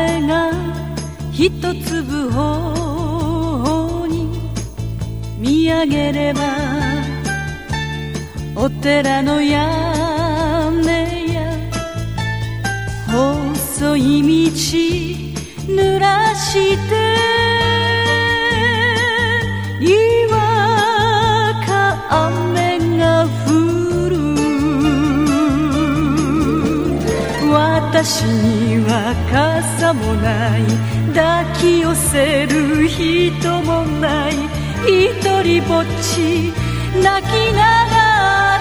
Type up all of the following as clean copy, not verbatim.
雨が一粒頬に見上げれば、お寺の屋根や細い道濡らしてにわか雨が降る。私には傘もない、抱き寄せる人もない、一人ぼっち泣きながら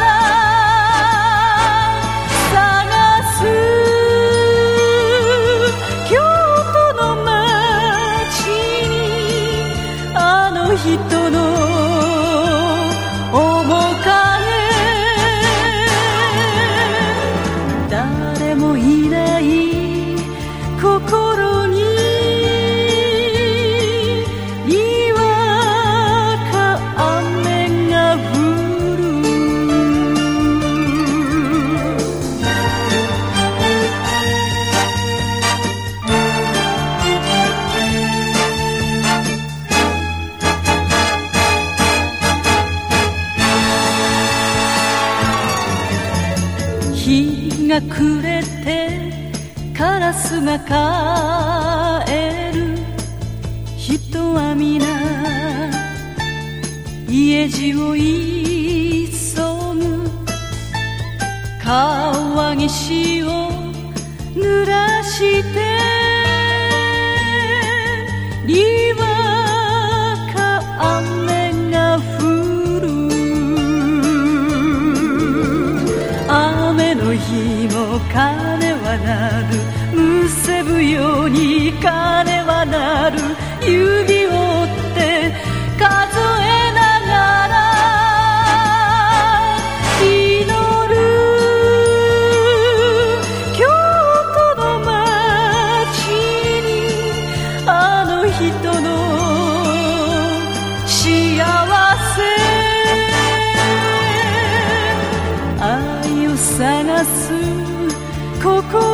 探す。京都の街にあの人の面影、誰もいない心ににわか雨が降る。日が暮れてカラスが帰る。人は皆家路を急ぐ。川岸を濡らしてにわか雨が降る。雨の日も鐘は鳴る、むせぶように鐘は鳴る。指を折って数えながら祈る。京都の街にあの人の幸せ、愛を探す心